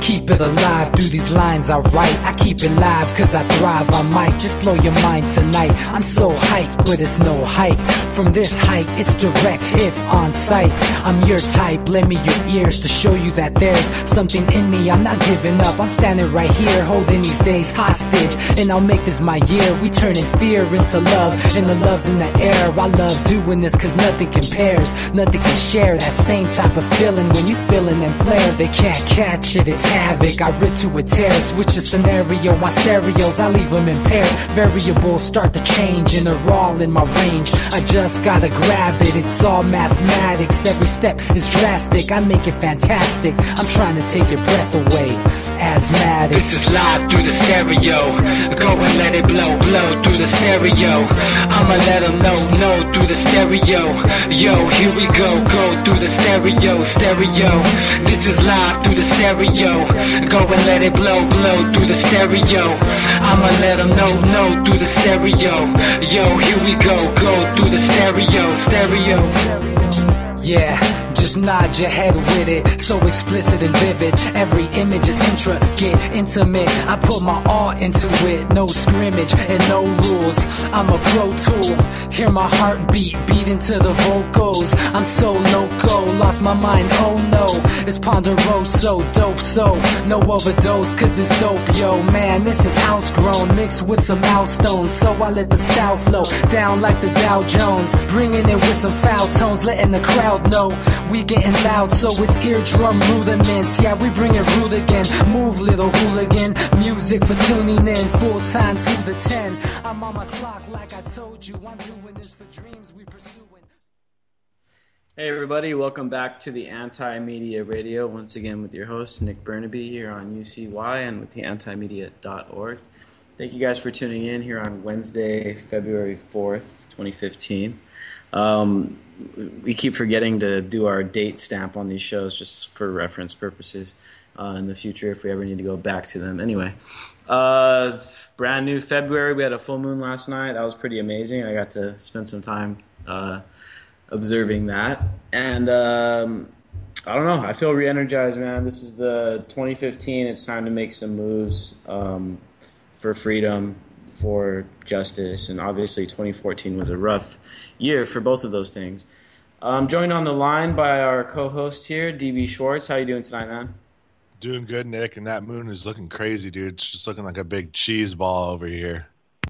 keep it alive through these lines I write. I keep it live cause I thrive. I might just blow your mind tonight. I'm so hyped, but it's no hype. From this height, it's direct hits on sight. I'm your type, lend me your ears to show you that there's something in me. I'm not giving up, I'm standing right here, holding these days hostage. And I'll make this my year. We turning fear into love, and the love's in the air. I love doing this cause nothing compares. Nothing can share that same type of feeling when you feeling them flares. They can't catch it, it's havoc. I rip to a tear, switch a scenario. My stereos, I leave them impaired. Variables start to change and they're all in my range. I just gotta grab it, it's all mathematics. Every step is drastic, I make it fantastic. I'm trying to take your breath away. Asthmatic. This is live through the stereo. Go and let it blow, blow through the stereo. I'ma let them know through the stereo. Yo, here we go through the stereo, stereo. This is live through the stereo. Go and let it blow, blow through the stereo. I'ma let them know through the stereo. Yo, here we go through the stereo, stereo. Yeah, just nod your head with it, so explicit and vivid. Every image is intricate, intimate. I put my all into it, no scrimmage and no rules. I'm a pro tool, hear my heartbeat, beat into the vocals. I'm so no-go, lost my mind, oh no. It's ponderoso, dope, so no overdose, cause it's dope, yo. Man, this is house grown, mixed with some milestones. So I let the style flow down like the Dow Jones, bringing it with some foul tones, letting the crowd know we getting loud, so it's eardrum rudiments. Yeah, we bring it rude again. Move, little hooligan. Music for tuning in. Full time to the 10. I'm on my clock like I told you. I'm doing this for dreams we pursuing. Hey everybody, welcome back to the Anti-Media Radio. Once again with your host Nick Burnaby here on UCY and with the antimedia.org. Thank you guys for tuning in here on Wednesday, February 4th, 2015. We keep forgetting to do our date stamp on these shows just for reference purposes in the future if we ever need to go back to them. Anyway, brand new February. We had a full moon last night. That was pretty amazing. I got to spend some time observing that. And I don't know. I feel re-energized, man. This is the 2015. It's time to make some moves for freedom, for justice. And obviously 2014 was a rough year for both of those things. I'm joined on the line by our co-host here, DB Schwartz. How you doing tonight, man? Doing good, Nick, and that moon is looking crazy, dude. It's just looking like a big cheese ball over here.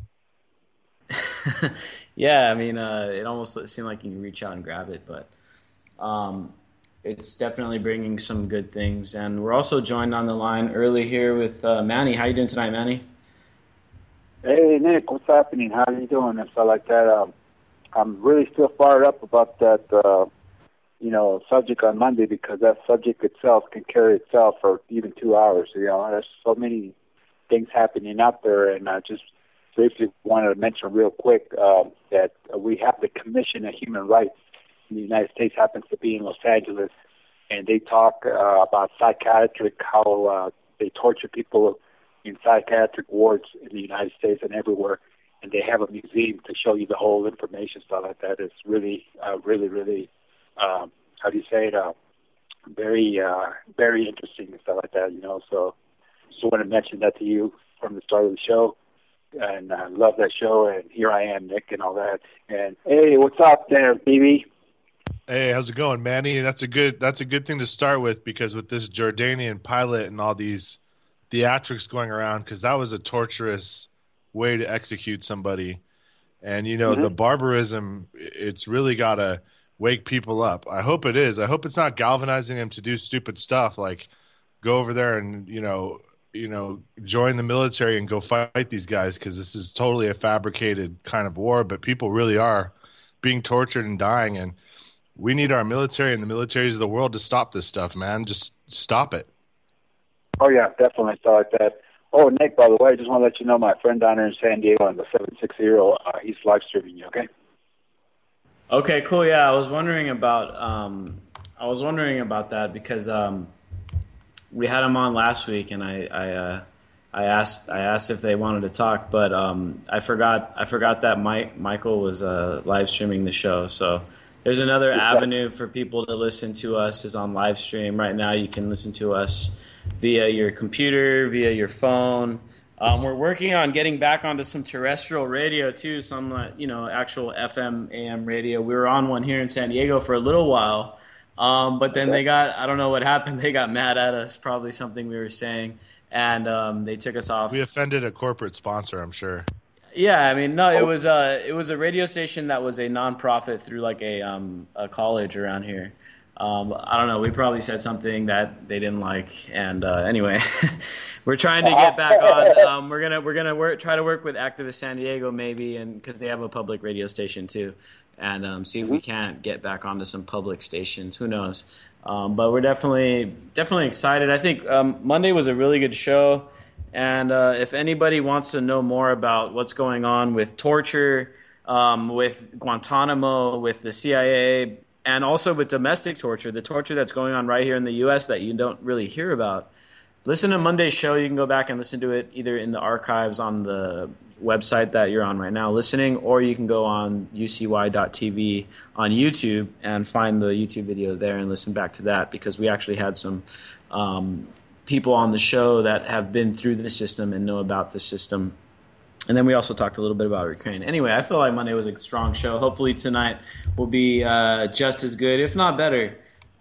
Yeah, I mean, it almost seemed like you could reach out and grab it, but it's definitely bringing some good things. And we're also joined on the line early here with Manny. How you doing tonight, Manny? Hey, Nick, what's happening? How are you doing and stuff like that? I'm really still fired up about that, subject on Monday, because that subject itself can carry itself for even 2 hours. There's so many things happening out there, and I just briefly wanted to mention real quick that we have the Commission of Human Rights in the United States, happens to be in Los Angeles, and they talk about how they torture people in psychiatric wards in the United States and everywhere. And they have a museum to show you the whole information, stuff like that. It's really, really, how do you say it? Very, very interesting and stuff like that, So just want to mention that to you from the start of the show. And I love that show. And here I am, Nick, and all that. And hey, what's up there, BB? Hey, how's it going, Manny? That's a good thing to start with, because with this Jordanian pilot and all these theatrics going around, because that was a torturous way to execute somebody. And the barbarism, it's really got to wake people up. I hope it is. I hope it's not galvanizing them to do stupid stuff like go over there and join the military and go fight these guys, because this is totally a fabricated kind of war. But people really are being tortured and dying, and we need our military and the militaries of the world to stop this stuff, man. Just stop it. Oh yeah, definitely stuff like that. Oh, Nick, by the way, I just want to let you know my friend down there in San Diego on the 760, he's live streaming you, okay? Okay, cool. Yeah, I was wondering about that because we had him on last week, and I asked if they wanted to talk, but I forgot that Michael was live streaming the show. So there's another avenue for people to listen to us is on live stream. Right now, you can listen to us via your computer, via your phone. We're working on getting back onto some terrestrial radio too, some actual FM AM radio. We were on one here in San Diego for a little while, but then I don't know what happened. They got mad at us, probably something we were saying, and they took us off. We offended a corporate sponsor, I'm sure. Yeah, I mean, no, it was a radio station that was a nonprofit through like a college around here. I don't know. We probably said something that they didn't like, and anyway, we're trying to get back on. We're gonna try to work with Activist San Diego maybe, and because they have a public radio station too, and see if we can't get back onto some public stations. Who knows? But we're definitely excited. I think Monday was a really good show, and if anybody wants to know more about what's going on with torture, with Guantanamo, with the CIA. And also with domestic torture, the torture that's going on right here in the U.S. that you don't really hear about. Listen to Monday's show. You can go back and listen to it either in the archives on the website that you're on right now listening, or you can go on ucy.tv on YouTube and find the YouTube video there and listen back to that, because we actually had some people on the show that have been through the system and know about the system. And then we also talked a little bit about Ukraine. Anyway, I feel like Monday was a strong show. Hopefully tonight will be just as good, if not better,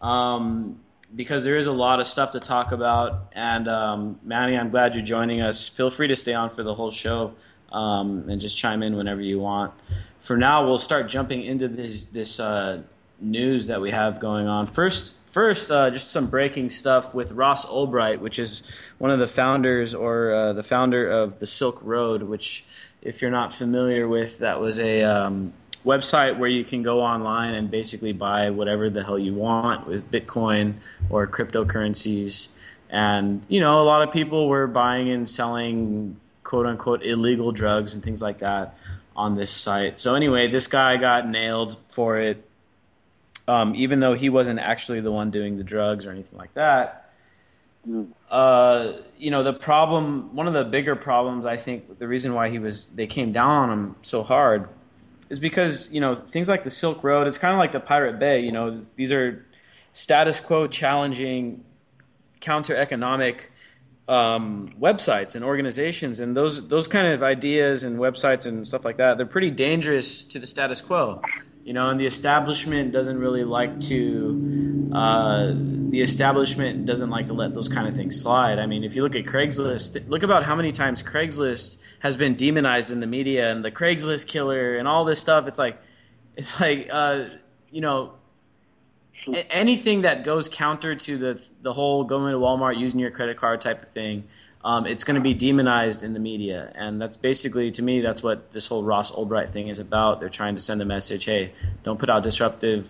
because there is a lot of stuff to talk about. And Manny, I'm glad you're joining us. Feel free to stay on for the whole show and just chime in whenever you want. For now, we'll start jumping into this news that we have going on. First, just some breaking stuff with Ross Ulbricht, which is one of the founders or the founder of the Silk Road, which, if you're not familiar with, that was a website where you can go online and basically buy whatever the hell you want with Bitcoin or cryptocurrencies. And, a lot of people were buying and selling quote-unquote illegal drugs and things like that on this site. So anyway, this guy got nailed for it. Even though he wasn't actually the one doing the drugs or anything like that. The problem, one of the bigger problems, I think, the reason why they came down on him so hard is because, things like the Silk Road, it's kind of like the Pirate Bay, these are status quo challenging counter-economic websites and organizations, and those kind of ideas and websites and stuff like that, they're pretty dangerous to the status quo. And the establishment doesn't really like to. The establishment doesn't like to let those kind of things slide. I mean, if you look at Craigslist, look about how many times Craigslist has been demonized in the media, and the Craigslist killer, and all this stuff. It's like, anything that goes counter to the whole going to Walmart using your credit card type of thing. It's going to be demonized in the media, and that's basically, to me, that's what this whole Ross Ulbricht thing is about. They're trying to send a message: hey, don't put out disruptive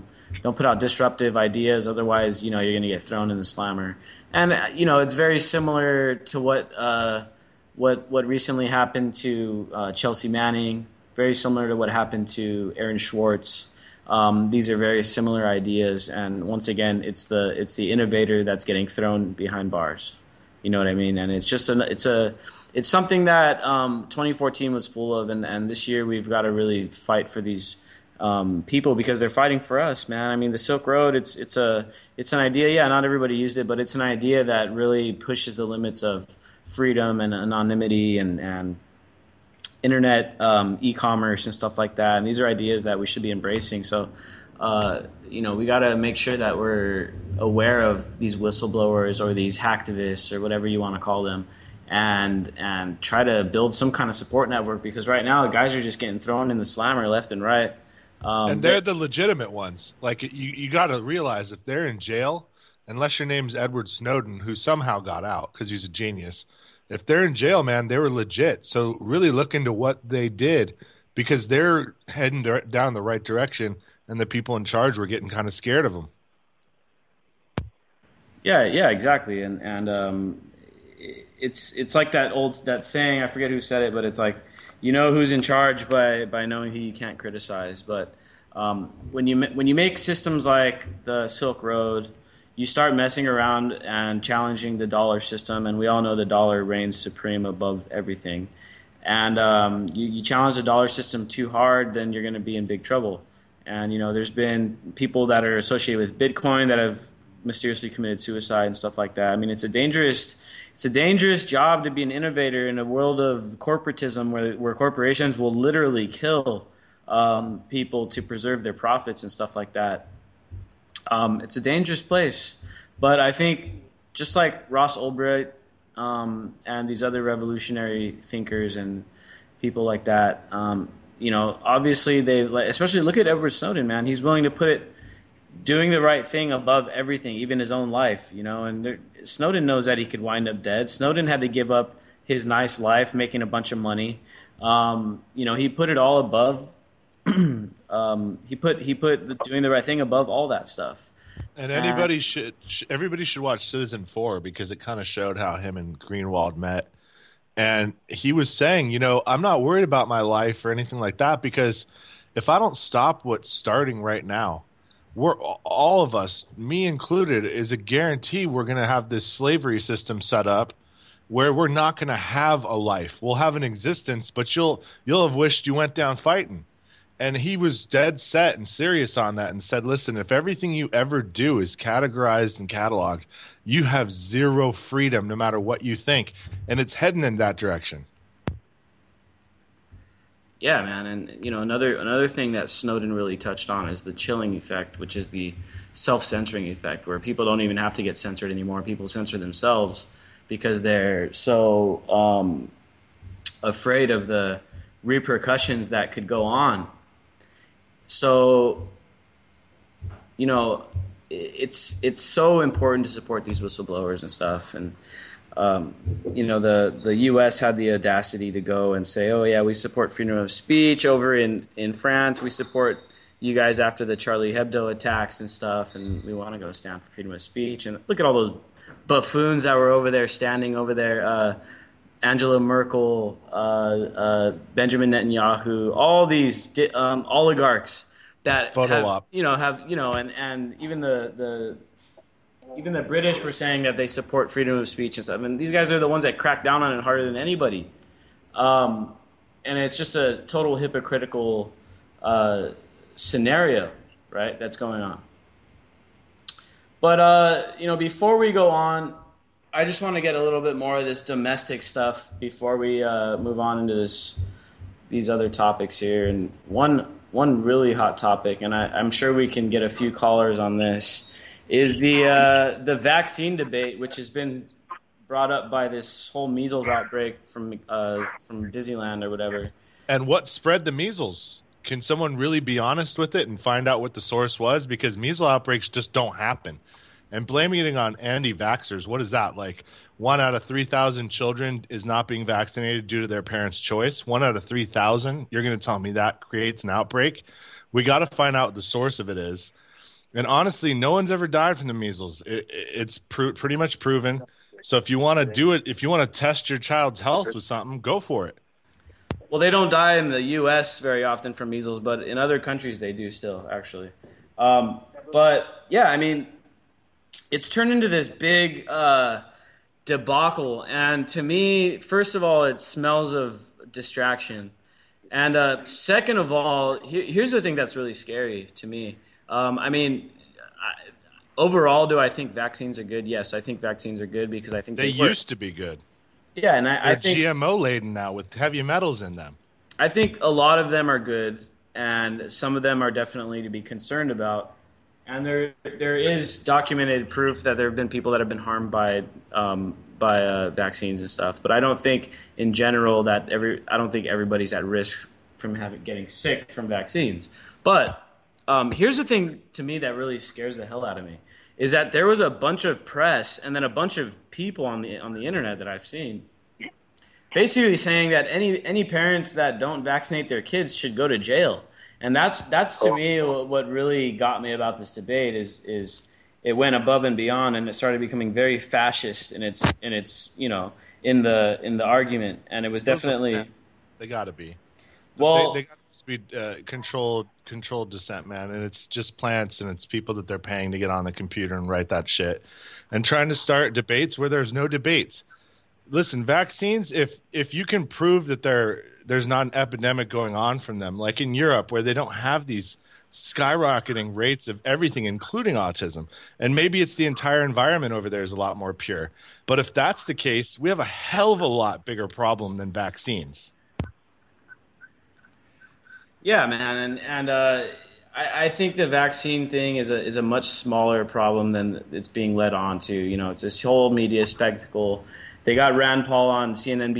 ideas, otherwise, you're going to get thrown in the slammer. And it's very similar to what recently happened to Chelsea Manning. Very similar to what happened to Aaron Swartz. These are very similar ideas, and once again, it's the innovator that's getting thrown behind bars. You know what I mean? And it's just it's something that 2014 was full of, and this year we've got to really fight for these people, because they're fighting for us, man. I mean, the Silk Road, it's an idea. Yeah, not everybody used it, but it's an idea that really pushes the limits of freedom and anonymity and internet e-commerce and stuff like that. And these are ideas that we should be embracing. So. We got to make sure that we're aware of these whistleblowers or these hacktivists or whatever you want to call them, and try to build some kind of support network, because right now the guys are just getting thrown in the slammer left and right. And they're the legitimate ones. Like, you got to realize, if they're in jail, unless your name's Edward Snowden, who somehow got out because he's a genius, if they're in jail, man, they were legit. So really look into what they did, because they're heading down the right direction. And the people in charge were getting kind of scared of them. Yeah, exactly. And it's like that saying, I forget who said it, but it's like, who's in charge by knowing who you can't criticize. But when you make systems like the Silk Road, you start messing around and challenging the dollar system, and we all know the dollar reigns supreme above everything. And you challenge the dollar system too hard, then you're going to be in big trouble. And there's been people that are associated with Bitcoin that have mysteriously committed suicide and stuff like that. I mean, it's a dangerous job to be an innovator in a world of corporatism where corporations will literally kill people to preserve their profits and stuff like that. It's a dangerous place. But I think just like Ross Ulbricht and these other revolutionary thinkers and people like that, obviously especially look at Edward Snowden, man. He's willing to put doing the right thing above everything, even his own life, and Snowden knows that he could wind up dead. Snowden had to give up his nice life, making a bunch of money. He put it all above. He put doing the right thing above all that stuff. And everybody should watch Citizen 4 because it kind of showed how him and Greenwald met. And he was saying, I'm not worried about my life or anything like that because if I don't stop what's starting right now, we're all of us, me included, is a guarantee we're going to have this slavery system set up where we're not going to have a life. We'll have an existence, but you'll have wished you went down fighting. And he was dead set and serious on that and said, listen, if everything you ever do is categorized and cataloged, you have zero freedom no matter what you think. And it's heading in that direction. Yeah, man. And, another thing that Snowden really touched on is the chilling effect, which is the self-censoring effect, where people don't even have to get censored anymore. People censor themselves because they're so afraid of the repercussions that could go on. So, it's so important to support these whistleblowers and stuff. And, the U.S. had the audacity to go and say, oh, yeah, we support freedom of speech. Over in France, we support you guys after the Charlie Hebdo attacks and stuff, and we want to go stand for freedom of speech. And look at all those buffoons that were over there, standing over there. Angela Merkel, Benjamin Netanyahu, all these oligarchs that have, and even the British were saying that they support freedom of speech and stuff. I mean, these guys are the ones that crack down on it harder than anybody. And it's just a total hypocritical scenario, right, that's going on. But, before we go on, I just want to get a little bit more of this domestic stuff before we move on into these other topics here. And one really hot topic, and I'm sure we can get a few callers on this, is the vaccine debate, which has been brought up by this whole measles outbreak from Disneyland or whatever. And what spread the measles? Can someone really be honest with it and find out what the source was? Because measles outbreaks just don't happen. And blaming it on anti-vaxxers, what is that? Like 1 out of 3,000 children is not being vaccinated due to their parents' choice. 1 out of 3,000? You're going to tell me that creates an outbreak? We got to find out what the source of it is. And honestly, no one's ever died from the measles. It's pretty much proven. So if you want to do it, if you want to test your child's health with something, go for it. Well, they don't die in the U.S. very often from measles, but in other countries they do still, actually. But, yeah, I mean, it's turned into this big debacle. And to me, first of all, it smells of distraction. And second of all, here's the thing that's really scary to me. Overall, do I think vaccines are good? Yes, I think vaccines are good because I think they used to be good. Yeah, and I think GMO laden now with heavy metals in them. I think a lot of them are good, and some of them are definitely to be concerned about. And there is documented proof that there have been people that have been harmed by vaccines and stuff. But I don't think, in general, I don't think everybody's at risk from getting sick from vaccines. But here's the thing to me that really scares the hell out of me is that there was a bunch of press and then a bunch of people on the internet that I've seen basically saying that any parents that don't vaccinate their kids should go to jail. And that's to me what really got me about this debate is it went above and beyond, and it started becoming very fascist in its in the argument, and it was definitely they got to be they got to be controlled dissent, man, and it's just plants and it's people that they're paying to get on the computer and write that shit and trying to start debates where there's no debates. Listen, vaccines, if you can prove that there's not an epidemic going on from them, like in Europe where they don't have these skyrocketing rates of everything, including autism. And maybe it's the entire environment over there is a lot more pure. But if that's the case, we have a hell of a lot bigger problem than vaccines. Yeah, man, and I think the vaccine thing is a much smaller problem than it's being led on to. You know, it's this whole media spectacle. They got Rand Paul on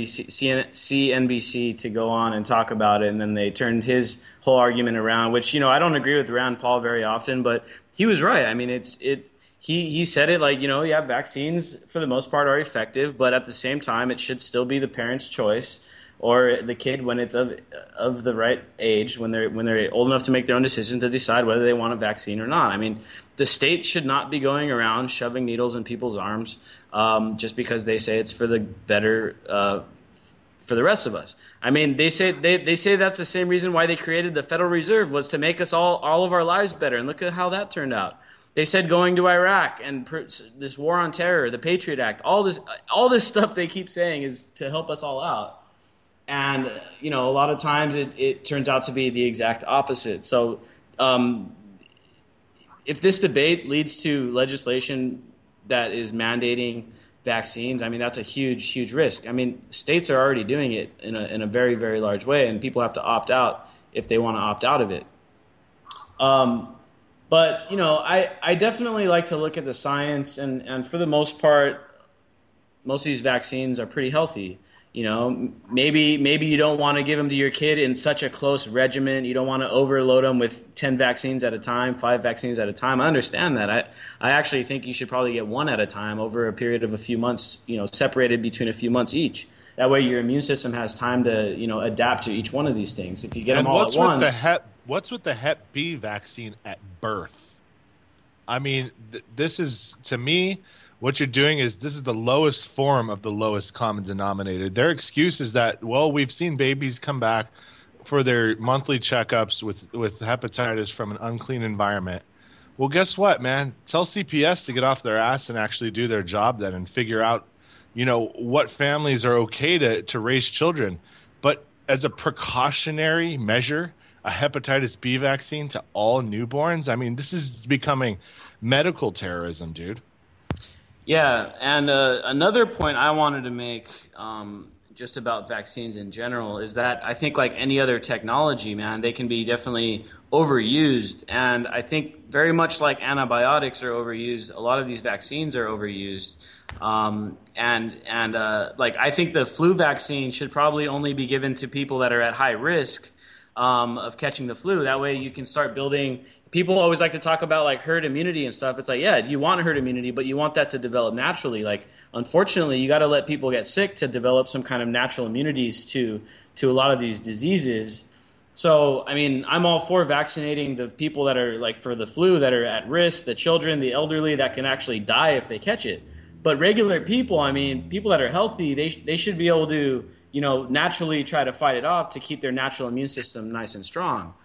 CNBC to go on and talk about it, and then they turned his whole argument around, which, you know, I don't agree with Rand Paul very often, but he was right. I mean, he said it like, you know, yeah, vaccines for the most part are effective, but at the same time, it should still be the parent's choice or the kid when it's of the right age, when they're old enough to make their own decision to decide whether they want a vaccine or not. I mean, the state should not be going around shoving needles in people's arms just because they say it's for the better for the rest of us. I mean, they say that's the same reason why they created the Federal Reserve, was to make us all of our lives better. And look at how that turned out. They said going to Iraq and this war on terror, the Patriot Act, all this stuff they keep saying is to help us all out. And, you know, a lot of times it turns out to be the exact opposite. So if this debate leads to legislation that is mandating vaccines, I mean, that's a huge, huge risk. I mean, states are already doing it in a very, very large way, and people have to opt out if they want to opt out of it. But, you know, I definitely like to look at the science, and for the most part, most of these vaccines are pretty healthy. You know, maybe you don't want to give them to your kid in such a close regimen. You don't want to overload them with 10 vaccines at a time, 5 vaccines at a time. I understand that. I actually think you should probably get 1 at a time over a period of a few months, you know, separated between a few months each. That way your immune system has time to, you know, adapt to each one of these things. If you get them all at once. What's with the Hep B vaccine at birth? I mean, this is, to me, what you're doing is this is the lowest form of the lowest common denominator. Their excuse is that, well, we've seen babies come back for their monthly checkups with hepatitis from an unclean environment. Well, guess what, man? Tell CPS to get off their ass and actually do their job then and figure out, you know, what families are okay to raise children. But as a precautionary measure, a hepatitis B vaccine to all newborns, I mean, this is becoming medical terrorism, dude. Yeah, and another point I wanted to make just about vaccines in general is that I think like any other technology, man, they can be definitely overused. And I think very much like antibiotics are overused, a lot of these vaccines are overused. Like I think the flu vaccine should probably only be given to people that are at high risk of catching the flu. That way you can start building. People always like to talk about like herd immunity and stuff. It's like, yeah, you want herd immunity, but you want that to develop naturally. Like, unfortunately, you got to let people get sick to develop some kind of natural immunities to a lot of these diseases. So, I mean, I'm all for vaccinating the people that are like for the flu that are at risk, the children, the elderly that can actually die if they catch it. But regular people, I mean, people that are healthy, they should be able to, you know, naturally try to fight it off to keep their natural immune system nice and strong.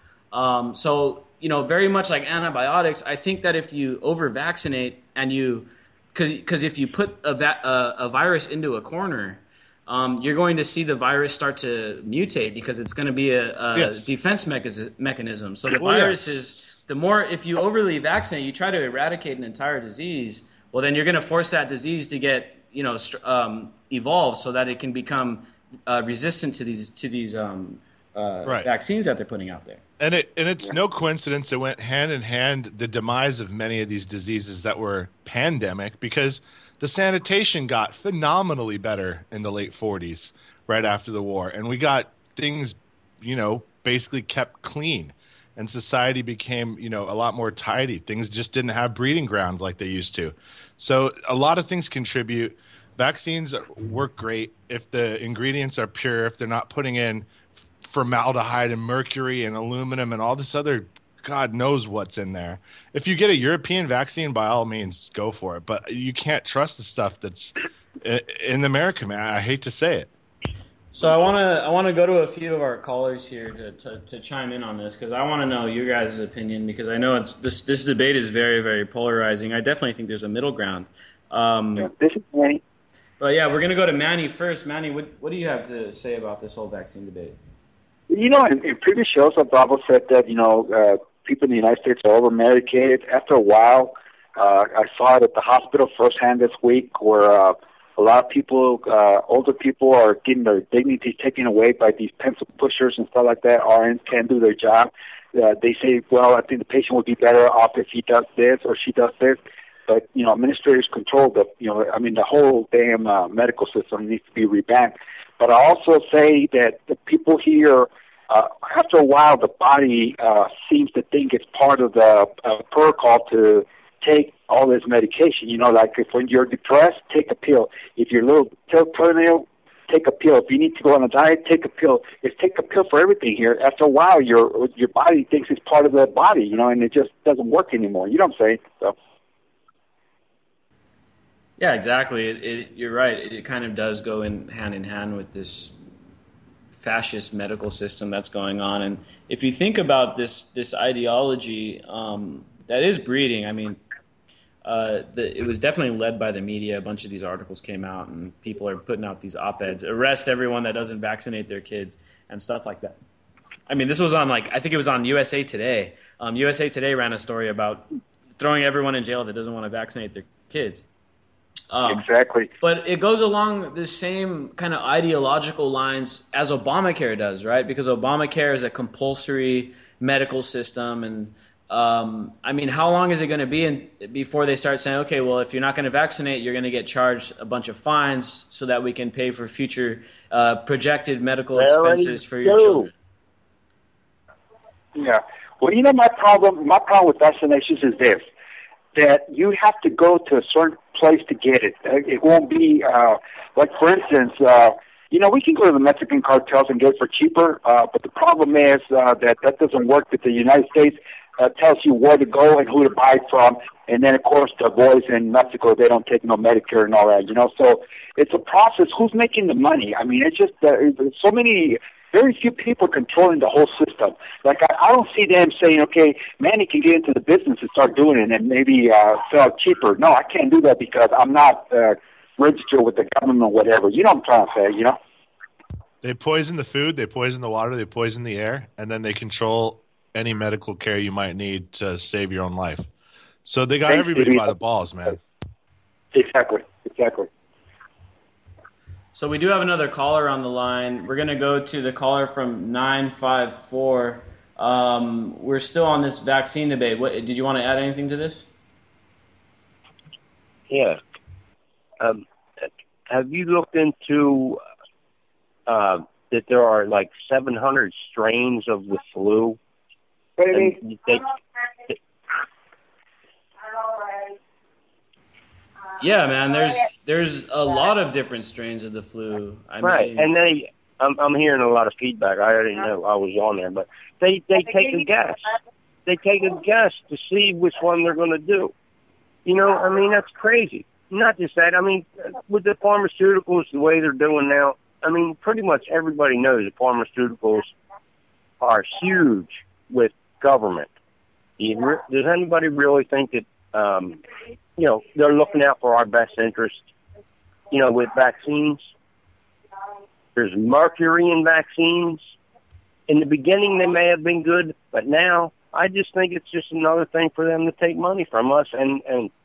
So, you know, very much like antibiotics, I think that if you over-vaccinate and because if you put a virus into a corner, you're going to see the virus start to mutate because it's going to be a defense mechanism. So the virus is, the more, if you overly vaccinate, you try to eradicate an entire disease, well, then you're going to force that disease to get, you know, evolve so that it can become resistant to these vaccines that they're putting out there. And it's no coincidence it went hand in hand, the demise of many of these diseases that were pandemic, because the sanitation got phenomenally better in the late 40s, right after the war. And we got things, you know, basically kept clean. And society became, you know, a lot more tidy. Things just didn't have breeding grounds like they used to. So a lot of things contribute. Vaccines work great if the ingredients are pure, if they're not putting in formaldehyde and mercury and aluminum and all this other God knows what's in there. If you get a European vaccine, by all means, go for it. But you can't trust the stuff that's in America, man. I hate to say it. So I want to go to a few of our callers here to chime in on this, because I want to know your guys' opinion, because I know this debate is very, very polarizing. I definitely think there's a middle ground. This is Manny. But yeah, we're going to go to Manny first. Manny, what do you have to say about this whole vaccine debate? You know, in previous shows, Bravo said that, you know, people in the United States are over-medicated. After a while, I saw it at the hospital firsthand this week where a lot of people, older people, are getting their dignity taken away by these pencil pushers and stuff like that. RNs can't do their job. They say, well, I think the patient would be better off if he does this or she does this. But, administrators control the whole damn medical system needs to be revamped. But I also say that the people here, after a while, the body seems to think it's part of the protocol to take all this medication. Like if when you're depressed, take a pill. If you're a little terminal, take a pill. If you need to go on a diet, take a pill. It's take a pill for everything here. After a while, your body thinks it's part of the body, and it just doesn't work anymore. You know what I'm saying? So. Yeah, exactly. You're right. It kind of does go hand in hand with this fascist medical system that's going on. And if you think about this ideology that is breeding, I mean, it was definitely led by the media. A bunch of these articles came out, and people are putting out these op-eds, arrest everyone that doesn't vaccinate their kids and stuff like that. I mean, this was on, I think it was on USA Today. USA Today ran a story about throwing everyone in jail that doesn't want to vaccinate their kids. Exactly. But it goes along the same kind of ideological lines as Obamacare does, right? Because Obamacare is a compulsory medical system. And, I mean, how long is it going to be before they start saying, okay, well, if you're not going to vaccinate, you're going to get charged a bunch of fines so that we can pay for future projected medical expenses for your children? Yeah. Well, my problem with vaccinations is this, that you have to go to a certain place to get it. It won't be, like, for instance, we can go to the Mexican cartels and get it for cheaper, but the problem is that doesn't work, that the United States tells you where to go and who to buy it from, and then, of course, the boys in Mexico, they don't take no Medicare and all that, so it's a process. Who's making the money? I mean, it's just there's so many... Very few people controlling the whole system. Like, I don't see them saying, okay, Manny can get into the business and start doing it and maybe sell it cheaper. No, I can't do that because I'm not registered with the government or whatever. You know what I'm trying to say, They poison the food, they poison the water, they poison the air, and then they control any medical care you might need to save your own life. So they got everybody by the balls, man. Exactly. So we do have another caller on the line. We're going to go to the caller from 954. We're still on this vaccine debate. Did you want to add anything to this? Yeah. Have you looked into that there are like 700 strains of the flu? Yeah, man. There's a lot of different strains of the flu. I mean, and I'm hearing a lot of feedback. I didn't know I was on there, but they take a guess. They take a guess to see which one they're going to do. I mean, that's crazy. Not just that. I mean, with the pharmaceuticals, the way they're doing now, I mean, pretty much everybody knows that pharmaceuticals are huge with government. Does anybody really think that, they're looking out for our best interest, with vaccines? There's mercury in vaccines. In the beginning, they may have been good, but now I just think it's just another thing for them to take money from us and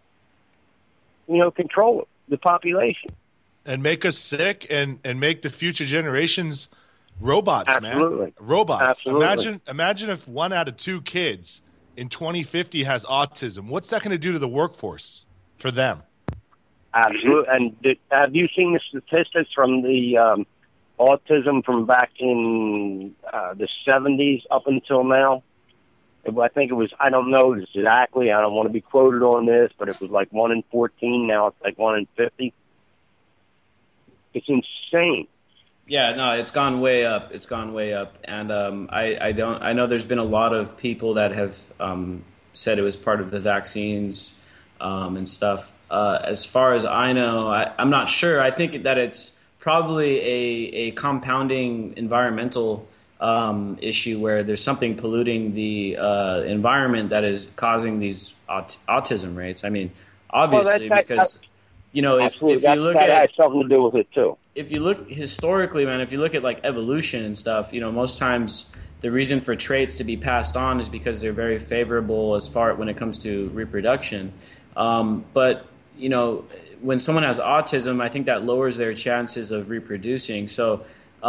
control the population. And make us sick and make the future generations robots, Absolutely. man. Robots. Absolutely. Imagine if 1 out of 2 kids in 2050 has autism. What's that going to do to the workforce for them? Absolutely. And have you seen the statistics from the autism from back in the 70s up until now? I think it was, I don't know exactly, I don't want to be quoted on this, but it was like 1 in 14, now it's like 1 in 50. It's insane. Yeah, no, it's gone way up. And I know there's been a lot of people that have said it was part of the vaccines and stuff. As far as I know, I'm not sure. I think that it's probably a compounding environmental issue where there's something polluting the environment that is causing these autism rates. I mean, obviously, because if you look that at, has something to do with it too. If you look historically, man, if you look at like evolution and stuff, most times the reason for traits to be passed on is because they're very favorable as far when it comes to reproduction. But you know, when someone has autism, I think that lowers their chances of reproducing. So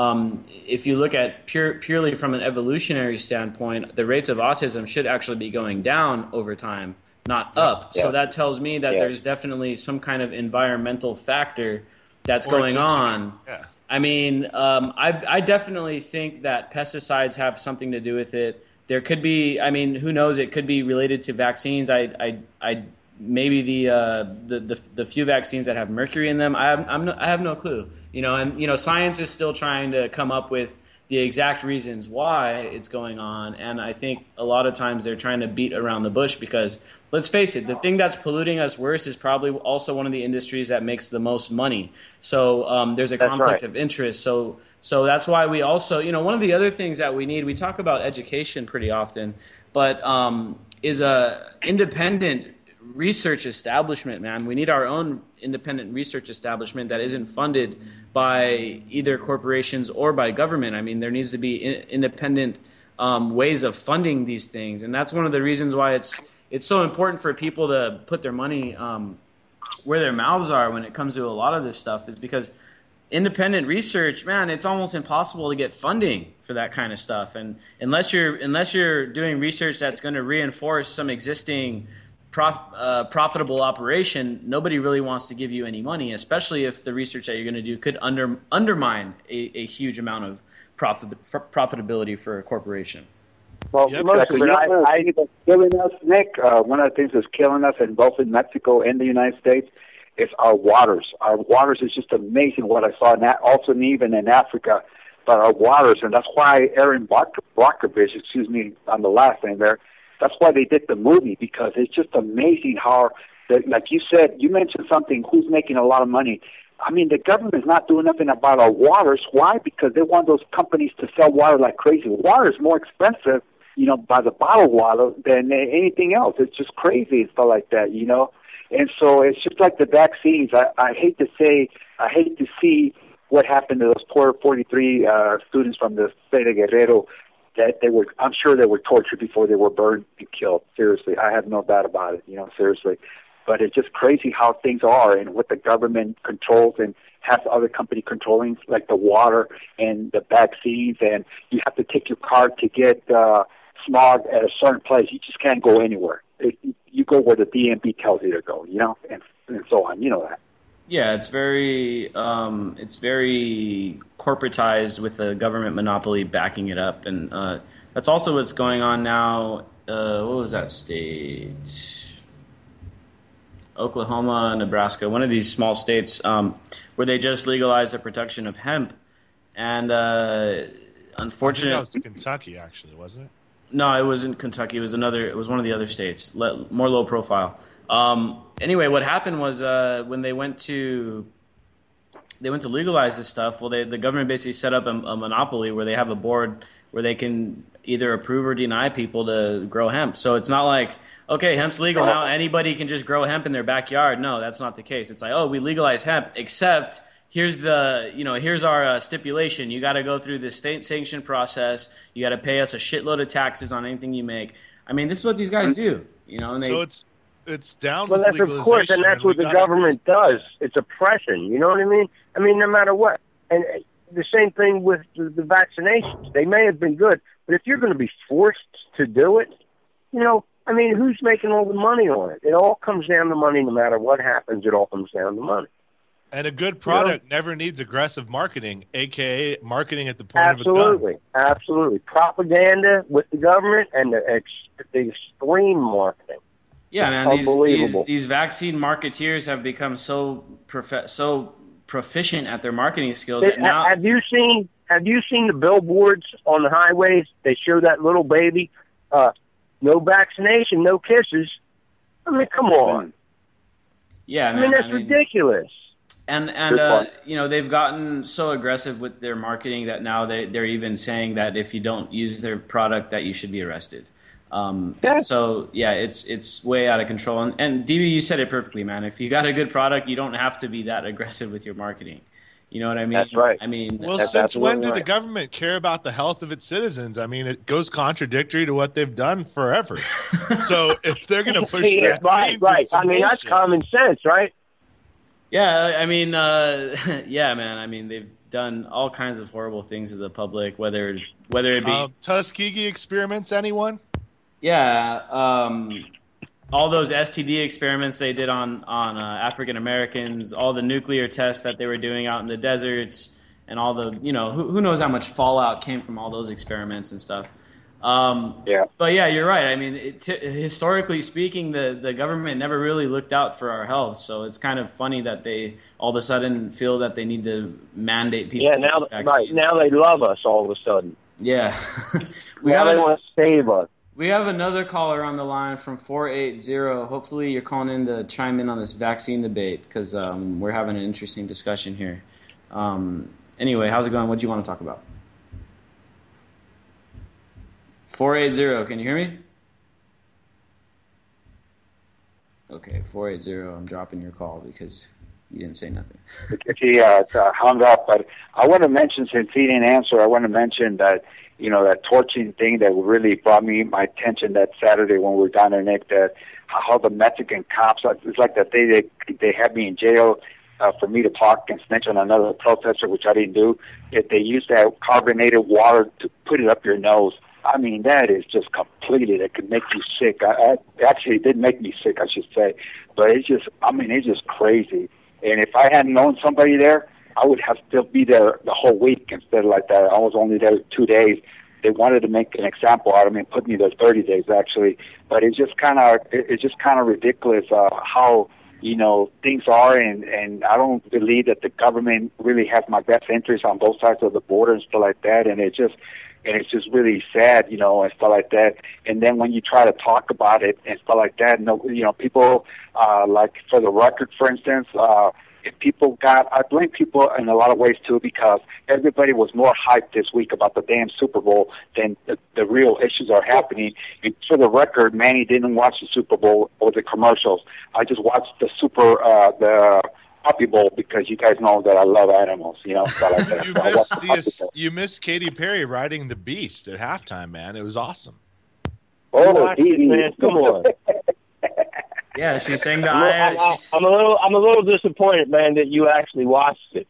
if you look at purely from an evolutionary standpoint, the rates of autism should actually be going down over time, not up. Yeah. So that tells me that there's definitely some kind of environmental factor that's going on. Yeah. I mean, I definitely think that pesticides have something to do with it. There could be, I mean, who knows? It could be related to vaccines. I maybe the few vaccines that have mercury in them. I have no clue. You know, and you know, science is still trying to come up with the exact reasons why it's going on. And I think a lot of times they're trying to beat around the bush because, let's face it, the thing that's polluting us worse is probably also one of the industries that makes the most money. So there's a conflict of interest. So that's why we also, you know, one of the other things that we need, we talk about education pretty often, but is a independent research establishment, man. We need our own independent research establishment that isn't funded by either corporations or by government. I mean, there needs to be independent ways of funding these things, and that's one of the reasons why it's so important for people to put their money where their mouths are when it comes to a lot of this stuff, is because independent research, man, it's almost impossible to get funding for that kind of stuff. And unless you're doing research that's going to reinforce some existing profitable operation, nobody really wants to give you any money, especially if the research that you're going to do could undermine a huge amount of profitability for a corporation. Well, exactly. I killing us, Nick. One of the things that's killing us, in both in Mexico and the United States, is our waters. Our waters is just amazing. What I saw, also even in Africa, but our waters, and that's why Aaron Brockovich, on the last name there. That's why they did the movie, because it's just amazing how, like you said, you mentioned something, who's making a lot of money. I mean, the government's not doing nothing about our waters. Why? Because they want those companies to sell water like crazy. Water is more expensive, you know, by the bottled water than anything else. It's just crazy and stuff like that, you know. And so it's just like the vaccines. I hate to see what happened to those poor 43 students from the state of Guerrero. That I'm sure they were tortured before they were burned and killed. Seriously, I have no doubt about it. You know, seriously, but it's just crazy how things are and what the government controls and has other company controlling, like the water and the vaccines. And you have to take your card to get smog at a certain place. You just can't go anywhere. You go where the DMV tells you to go. You know, and so on. You know that. Yeah, it's very corporatized with the government monopoly backing it up, and that's also what's going on now. What was that state? Oklahoma, Nebraska, one of these small states where they just legalized the production of hemp, and unfortunately, that was Kentucky, actually, wasn't it? No, it wasn't Kentucky. It was one of the other states, more low profile. Anyway, what happened was when they went to legalize this stuff, well, the government basically set up a monopoly where they have a board where they can either approve or deny people to grow hemp. So it's not like, okay, hemp's legal now, anybody can just grow hemp in their backyard. No, that's not the case. It's like, oh, we legalize hemp, except here's our stipulation. You got to go through this state sanctioned process. You got to pay us a shitload of taxes on anything you make. I mean, this is what these guys do, you know. And so it's down. Well, that's of course, and that's what the government does. It's oppression. You know what I mean? I mean, no matter what. And the same thing with the vaccinations. They may have been good, but if you're going to be forced to do it, you know, I mean, who's making all the money on it? It all comes down to money. No matter what happens, it all comes down to money. And a good product never needs aggressive marketing, a.k.a. marketing at the point of a gun. Absolutely. Propaganda with the government and the extreme marketing. Yeah, man, these vaccine marketeers have become so proficient at their marketing skills that now... Have you seen the billboards on the highways? They show that little baby, no vaccination, no kisses. I mean, come on. Yeah, man, I mean, that's ridiculous. And you know, they've gotten so aggressive with their marketing that now they're even saying that if you don't use their product, that you should be arrested. So yeah, it's way out of control. And DB, you said it perfectly, man. If you got a good product, you don't have to be that aggressive with your marketing. You know what I mean? That's right. I mean, Well, That's since when absolutely did the right. government care about the health of its citizens? I mean, it goes contradictory to what they've done forever. So if they're going to push Yeah, vaccines, right. it's some I mean, that's bullshit. common sense, right? yeah, I mean, yeah, man. I mean, they've done all kinds of horrible things to the public, whether it be Tuskegee experiments, anyone? all those STD experiments they did on African Americans, all the nuclear tests that they were doing out in the deserts, and all the who knows how much fallout came from all those experiments and stuff. Yeah. But yeah, you're right. I mean, historically speaking, the government never really looked out for our health, so it's kind of funny that they all of a sudden feel that they need to mandate people. Yeah, to now get right vaccines. now they love us all of a sudden. Yeah. Now they want to save us. We have another caller on the line from 480. Hopefully you're calling in to chime in on this vaccine debate because we're having an interesting discussion here. Anyway, how's it going? What do you want to talk about? 480, can you hear me? Okay, 480, I'm dropping your call because you didn't say nothing. He hung up, but I want to mention, since he didn't answer, I want to mention that, that torching thing that really brought my attention that Saturday when we were down there, Nick, that how the Mexican cops, it's like that they had me in jail for me to talk and snitch on another protester, which I didn't do. If they used that carbonated water to put it up your nose. I mean, that is just completely, that could make you sick. Actually, it did make me sick, I should say. But it's just crazy. And if I hadn't known somebody there, I would have still be there the whole week instead of like that. I was only there 2 days. They wanted to make an example out of me and put me there 30 days, actually. But it's just kind of ridiculous how, things are. And I don't believe that the government really has my best interest on both sides of the border and stuff like that. And it's just really sad, and stuff like that. And then when you try to talk about it and stuff like that, people, like for the record, for instance, I blame people in a lot of ways too, because everybody was more hyped this week about the damn Super Bowl than the real issues are happening. And for the record, Manny didn't watch the Super Bowl or the commercials. I just watched the Puppy Bowl because you guys know that I love animals, stuff like that. You missed Katy Perry riding the Beast at halftime, man. It was awesome. Oh, man, come on. Yeah, she's saying that I'm a little disappointed, man, that you actually watched it.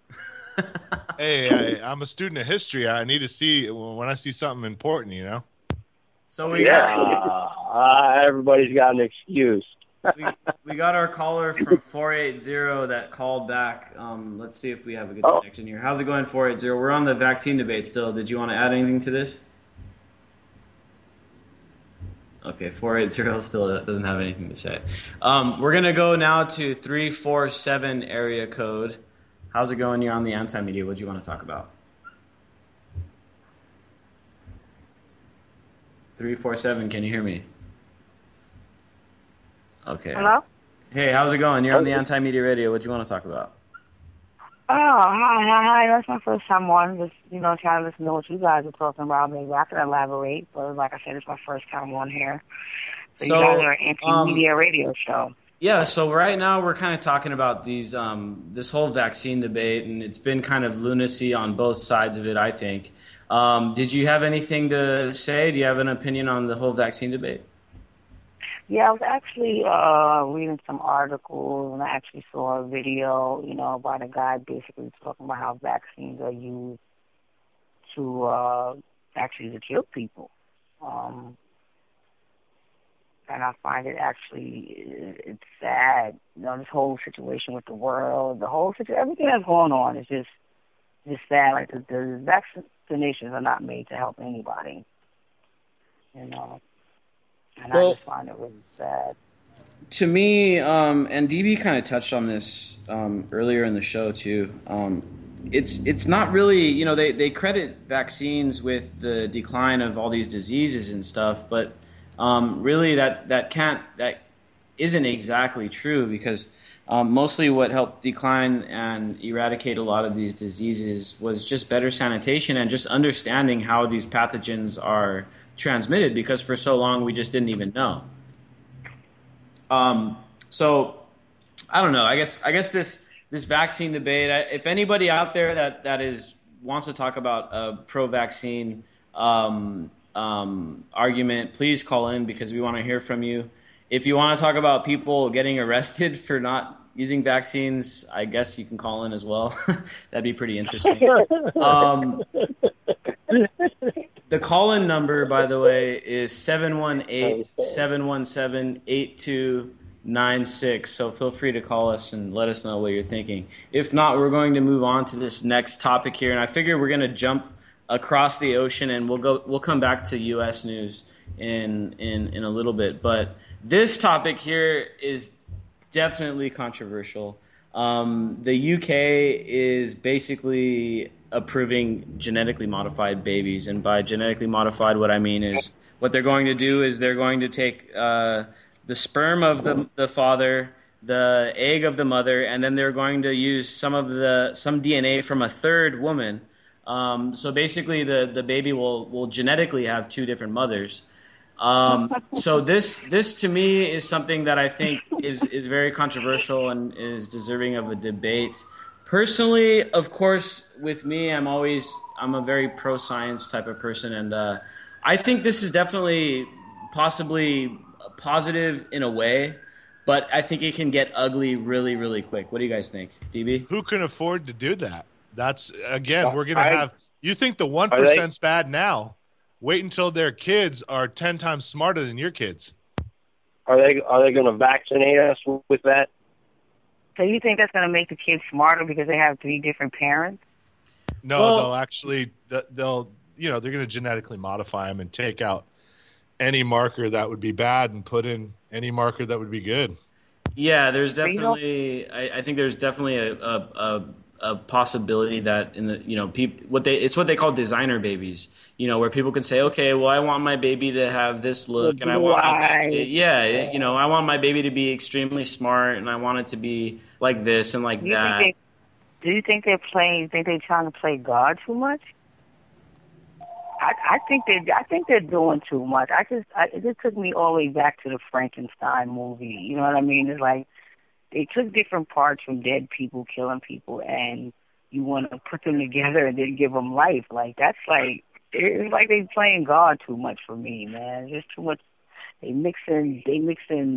Hey, I'm a student of history. I need to see when I see something important, So everybody's got an excuse. we got our caller from 480 that called back. Let's see if we have a good connection here. How's it going, 480? We're on the vaccine debate still. Did you want to add anything to this? Okay, 480 still doesn't have anything to say. We're going to go now to 347 area code. How's it going? You're on the Anti-Media. What do you want to talk about? 347, can you hear me? Okay. Hello? Hey, how's it going? You're on the Anti-Media Radio. What do you want to talk about? Oh, hi. That's my first time on. Just, trying to listen to what you guys are talking about. Maybe I can elaborate, but like I said, it's my first time on here. So you guys are an Anti-Media Radio show. Yeah, so right now we're kind of talking about these this whole vaccine debate, and it's been kind of lunacy on both sides of it, I think. Did you have anything to say? Do you have an opinion on the whole vaccine debate? Yeah, I was actually reading some articles, and I actually saw a video, about a guy basically talking about how vaccines are used to actually to kill people. And I find it it's sad. This whole situation with the world, everything that's going on is just sad. Like the vaccinations are not made to help anybody, And I just find it really sad. To me, and DB kind of touched on this earlier in the show too. It's not really, they credit vaccines with the decline of all these diseases and stuff, but really that isn't exactly true, because mostly what helped decline and eradicate a lot of these diseases was just better sanitation and just understanding how these pathogens are transmitted, because for so long we just didn't even know. So I don't know. I guess this this vaccine debate. If anybody out there that wants to talk about a pro-vaccine argument, please call in because we want to hear from you. If you want to talk about people getting arrested for not using vaccines, I guess you can call in as well. That'd be pretty interesting. The call-in number, by the way, is 718-717-8296. So feel free to call us and let us know what you're thinking. If not, we're going to move on to this next topic here, and I figure we're going to jump across the ocean, and we'll come back to U.S. news in a little bit. But this topic here is definitely controversial. The UK is basically approving genetically modified babies, and by genetically modified, what I mean is what they're going to do is they're going to take the sperm of the father, the egg of the mother, and then they're going to use some DNA from a third woman. So basically, the baby will genetically have two different mothers. So this to me is something that I think is very controversial and is deserving of a debate. Personally, of course, with me, I'm a very pro-science type of person, and I think this is definitely possibly positive in a way, but I think it can get ugly really, really quick. What do you guys think, DB? Who can afford to do that? That's, again, we're going to have – you think the 1%'s bad now. Wait until their kids are 10 times smarter than your kids. Are they going to vaccinate us with that? So you think that's going to make the kids smarter because they have 3 different parents? No, they'll actually they're going to genetically modify them and take out any marker that would be bad and put in any marker that would be good. Yeah, there's definitely I think there's definitely a possibility that in the it's what they call designer babies, where people can say, okay, well, I want my baby to have this look, and I want I want my baby to be extremely smart, and I want it to be like this and like that. Do you think they're trying to play God too much? I think they're doing too much. It just took me all the way back to the Frankenstein movie. You know what I mean? It's like they took different parts from dead people, killing people, and you want to put them together and then give them life. Like that's like it's like they playing God too much for me, man. There's too much. They mix in. You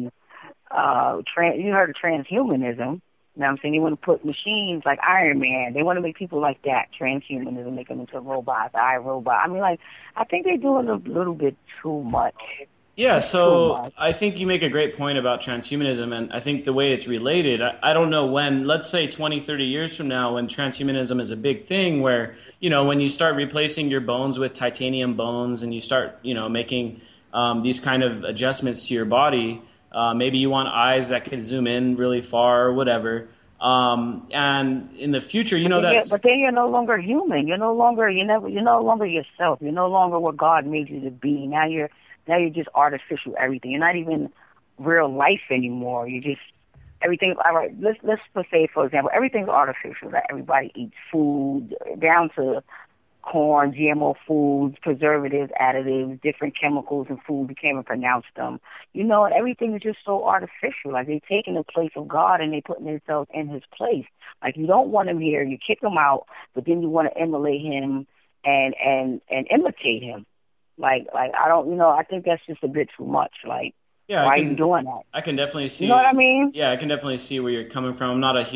heard of transhumanism? You know what I'm saying? They want to put machines like Iron Man. They want to make people like that, transhumanism, make them into robots, iRobot. I mean, like, I think they're doing a little bit too much. Yeah, so I think you make a great point about transhumanism, and I think the way it's related, I don't know when, let's say 20, 30 years from now, when transhumanism is a big thing where, when you start replacing your bones with titanium bones and you start, making these kind of adjustments to your body, maybe you want eyes that can zoom in really far or whatever. And in the future, but then you're no longer human. You're no longer yourself. You're no longer what God made you to be. Now you're just artificial everything. You're not even real life anymore. You're just everything. All right, let's say, for example, everything's artificial. That everybody eats food down to corn, GMO foods, preservatives, additives, different chemicals in food. You can't even pronounce them. And everything is just so artificial. Like they're taking the place of God and they're putting themselves in His place. Like you don't want Him here, you kick Him out, but then you want to emulate Him and imitate Him. Like I don't, I think that's just a bit too much. Like, why are you doing that? I can definitely see. You know what I mean? Yeah, I can definitely see where you're coming from. I'm not a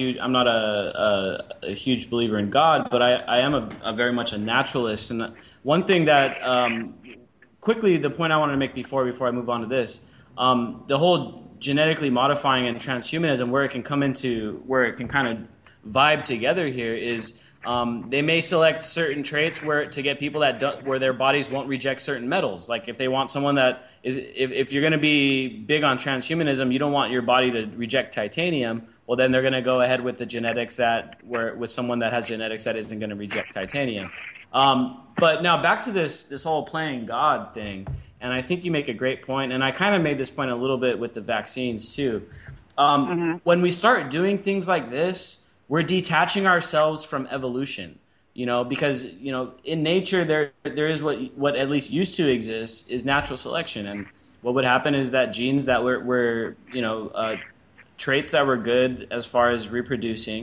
huge believer in God, but I am a very much a naturalist. And one thing that quickly, the point I wanted to make before I move on to this, the whole genetically modifying and transhumanism, where it can kind of vibe together here is. They may select certain traits to get people where their bodies won't reject certain metals. Like if they want someone that is, if you're going to be big on transhumanism, you don't want your body to reject titanium. Well, then they're going to go ahead with the genetics with someone that has genetics that isn't going to reject titanium. But now back to this whole playing God thing, and I think you make a great point, and I kind of made this point a little bit with the vaccines too. When we start doing things like this, we're detaching ourselves from evolution, because, in nature there is what at least used to exist is natural selection. And what would happen is that genes that were traits that were good as far as reproducing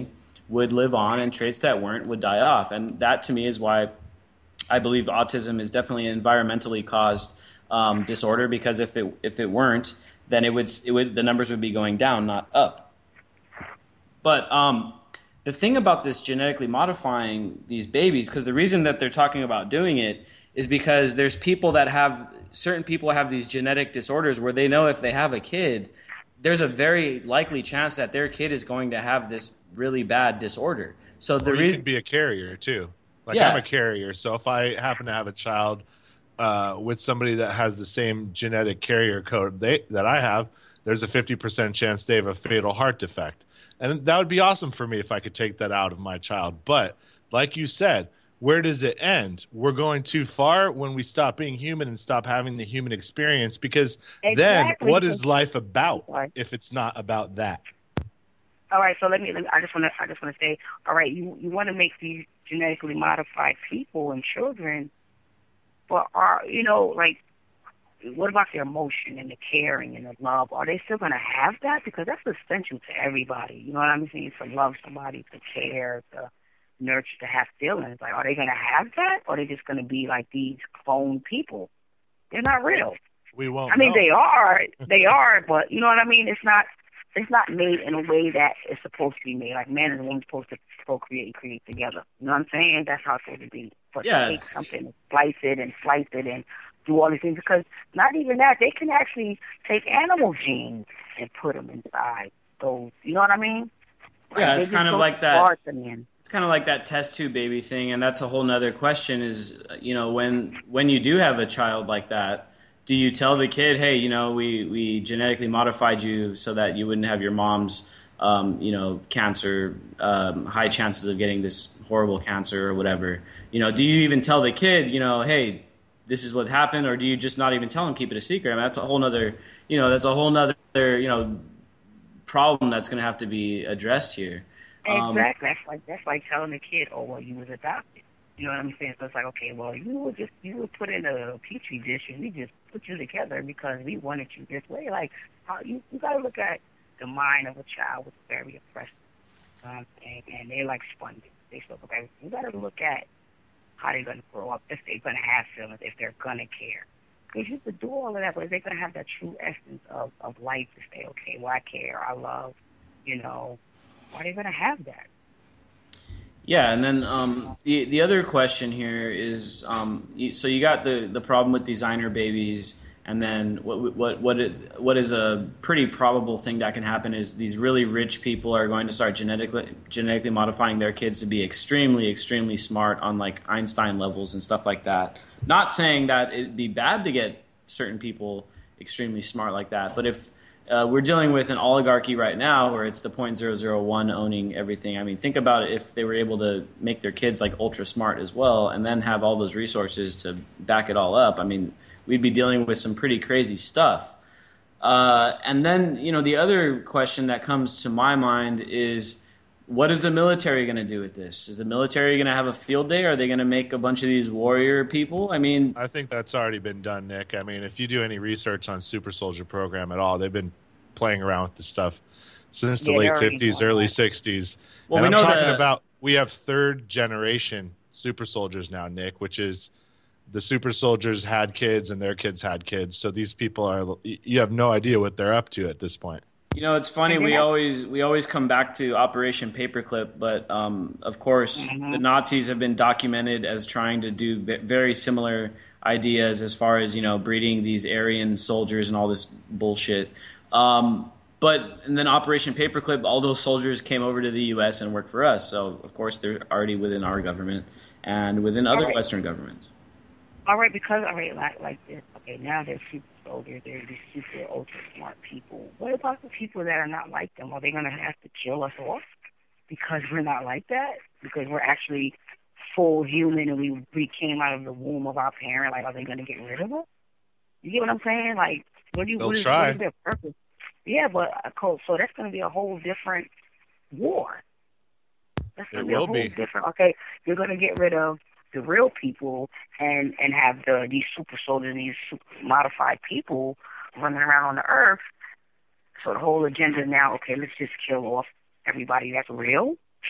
would live on and traits that weren't would die off. And that to me is why I believe autism is definitely an environmentally caused disorder, because if it weren't, then the numbers would be going down, not up. But the thing about this genetically modifying these babies, because the reason that they're talking about doing it is because there's certain people have these genetic disorders where they know if they have a kid, there's a very likely chance that their kid is going to have this really bad disorder. So you could be a carrier too. Like, I'm a carrier, so if I happen to have a child with somebody that has the same genetic carrier code that I have, there's a 50% chance they have a fatal heart defect. And that would be awesome for me if I could take that out of my child. But like you said, where does it end? We're going too far when we stop being human and stop having the human experience, because then what is life about if it's not about that? All right, so I just want to say, all right, you want to make these genetically modified people and children, but what about their emotion and the caring and the love? Are they still going to have that? Because that's essential to everybody. You know what I'm saying? To love somebody, to care, to nurture, to have feelings. Like, are they going to have that, or are they just going to be like these clone people? They're not real. We won't. I mean, know. they are, but you know what I mean? It's not made in a way that it's supposed to be made. Like, man and woman supposed to procreate and create together. You know what I'm saying? That's how it's supposed to be. But to take something and slice it and do all these things, because not even that, they can actually take animal genes and put them inside those. You know what I mean? Yeah, it's kind of like that. It's kind of like that test tube baby thing, and that's a whole nother question. Is when you do have a child like that, do you tell the kid, hey, we genetically modified you so that you wouldn't have your mom's, cancer, high chances of getting this horrible cancer or whatever? Do you even tell the kid, hey, this is what happened, or do you just not even tell them, keep it a secret? I mean, that's a whole nother, problem that's going to have to be addressed here. Exactly. That's like telling the kid, oh, well, you was adopted. You know what I'm saying? So it's like, okay, well, you were put in a petri dish and we just put you together because we wanted you this way. Like, you got to look at the mind of a child with very oppressive, and they're like sponges. They soak up everything. You got to look at how they're going to grow up, if they're going to have feelings, if they're going to care. Because you could do all of that, but if they're going to have that true essence of life to say, okay, well, I care, I love, why are they going to have that? Yeah, and then the other question here is, so you got the problem with designer babies, and then what is a pretty probable thing that can happen is these really rich people are going to start genetically modifying their kids to be extremely, extremely smart on like Einstein levels and stuff like that. Not saying that it'd be bad to get certain people extremely smart like that, but if we're dealing with an oligarchy right now where it's the 0.001 owning everything. I mean, think about it if they were able to make their kids like ultra smart as well and then have all those resources to back it all up. I mean, we'd be dealing with some pretty crazy stuff. And then, the other question that comes to my mind is, what is the military going to do with this? Is the military going to have a field day? Are they going to make a bunch of these warrior people? I mean, I think that's already been done, Nick. I mean, if you do any research on Super Soldier Program at all, they've been playing around with this stuff since the late 50s, early 60s. Well, and I'm talking about, we have third generation Super Soldiers now, Nick, which is the Super Soldiers had kids and their kids had kids. So these people you have no idea what they're up to at this point. It's funny. We always come back to Operation Paperclip, but of course, the Nazis have been documented as trying to do very similar ideas as far as breeding these Aryan soldiers and all this bullshit. And then Operation Paperclip, all those soldiers came over to the U.S. and worked for us. So of course, they're already within our government and within other Western governments. All right, because like this. Okay, now they're super soldiers. They're these super ultra smart people. What about the people that are not like them? Are they going to have to kill us off because we're not like that? Because we're actually full human and we came out of the womb of our parent? Like, are they going to get rid of us? You get what I'm saying? Like, what is their purpose? Yeah, but so that's going to be a whole different war. That's going to be a whole different. Okay, you're going to get rid of the real people and have these super soldiers and these super modified people running around on the earth. So the whole agenda now, okay, let's just kill off everybody that's real.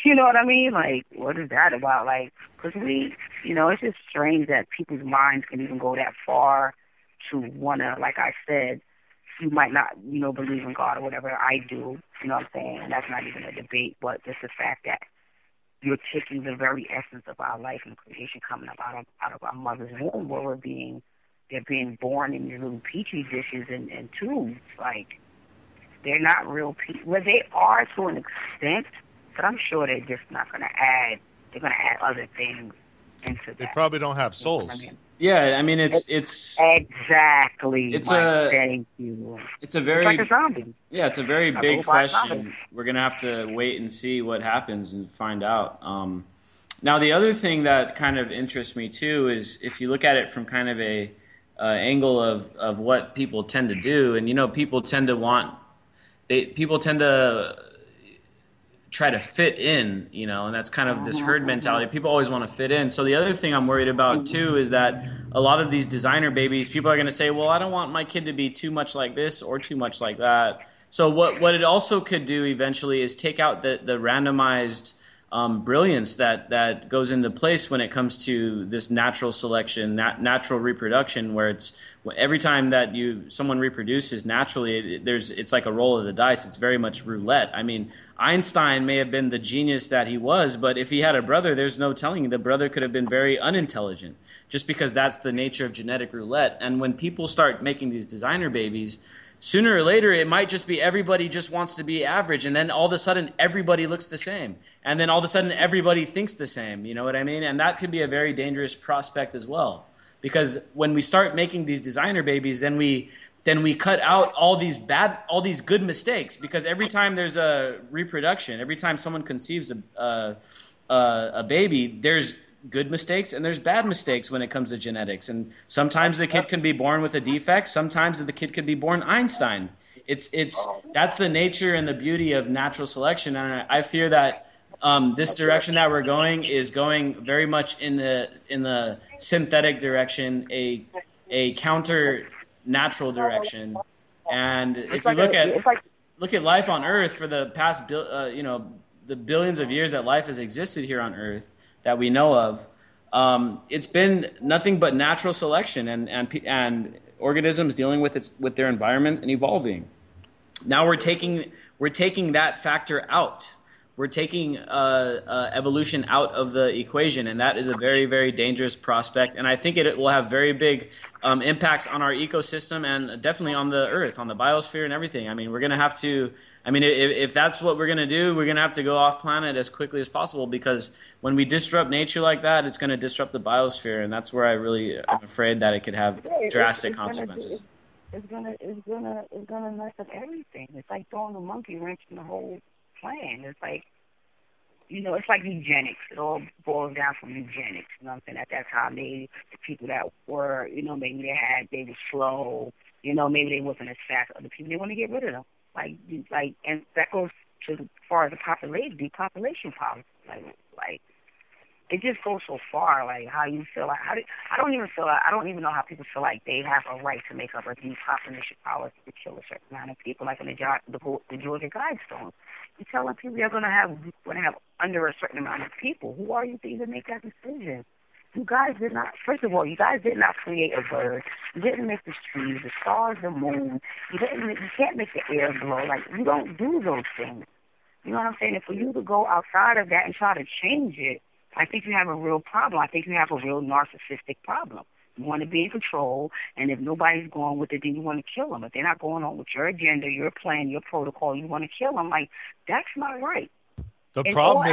You know what I mean? Like, what is that about? Like, because it's just strange that people's minds can even go that far to want to, like I said, you might not, believe in God or whatever. I do, you know what I'm saying? And that's not even a debate, but just the fact that you're taking the very essence of our life and creation coming up out of our mother's womb, where they're being born in these little petri dishes and tubes. Like, they're not real people. Well, they are to an extent, but I'm sure they're just not going to add. They're going to add other things into that. They probably don't have souls. Yeah, I mean, it's exactly. Thank you. It's a very like a zombie. Yeah, it's a very big question. We're gonna have to wait and see what happens and find out. Now, the other thing that kind of interests me too is if you look at it from kind of a angle of what people tend to do, and people tend to try to fit in, and that's kind of this herd mentality. People always want to fit in. So the other thing I'm worried about too is that a lot of these designer babies, people are going to say, well, I don't want my kid to be too much like this or too much like that. So what it also could do eventually is take out the randomized brilliance that goes into place when it comes to this natural selection, natural reproduction, where it's every time that someone reproduces naturally, it's like a roll of the dice. It's very much roulette. I mean, Einstein may have been the genius that he was, but if he had a brother, there's no telling. The brother could have been very unintelligent, just because that's the nature of genetic roulette. And when people start making these designer babies, sooner or later, it might just be everybody just wants to be average, and then all of a sudden, everybody looks the same. And then all of a sudden, everybody thinks the same. You know what I mean? And that could be a very dangerous prospect as well. Because when we start making these designer babies, then we cut out all these good mistakes. Because every time there's a reproduction, every time someone conceives a baby, there's good mistakes and there's bad mistakes when it comes to genetics. And sometimes the kid can be born with a defect. Sometimes the kid could be born Einstein. That's the nature and the beauty of natural selection. And I fear that this direction that we're going is going very much in the synthetic direction, a counter natural direction. And if you look at life on Earth for the past the billions of years that life has existed here on Earth that we know of, it's been nothing but natural selection and organisms dealing with their environment and evolving. Now we're taking that factor out. We're taking evolution out of the equation, and that is a very, very dangerous prospect. And I think it will have very big impacts on our ecosystem and definitely on the Earth, on the biosphere and everything. I mean, we're going to have to – I mean, if that's what we're going to do, we're going to have to go off planet as quickly as possible, because when we disrupt nature like that, it's going to disrupt the biosphere, and that's where I really am afraid that it could have drastic consequences. It's gonna mess up everything. It's like throwing a monkey wrench in the whole plan. It's like, it's like eugenics. It all boils down from eugenics. You know what I'm saying? At that time, the people that were, maybe they were slow. Maybe they wasn't as fast as other people. They want to get rid of them. And that goes to as far as the depopulation policy. Like, it just goes so far. Like, how you feel like I don't even know how people feel like they have a right to make up a depopulation policy to kill a certain amount of people, like in the Georgia Guidestones. You're telling people you're going to have under a certain amount of people. Who are you to even make that decision? You guys did not. First of all, you guys did not create a bird. You didn't make the trees, the stars, the moon. You can't make the air blow. Like, you don't do those things. You know what I'm saying? And for you to go outside of that and try to change it, I think you have a real problem. I think you have a real narcissistic problem. You want to be in control, and if nobody's going with it, then you want to kill them. If they're not going on with your agenda, your plan, your protocol, you want to kill them. Like, that's not right. The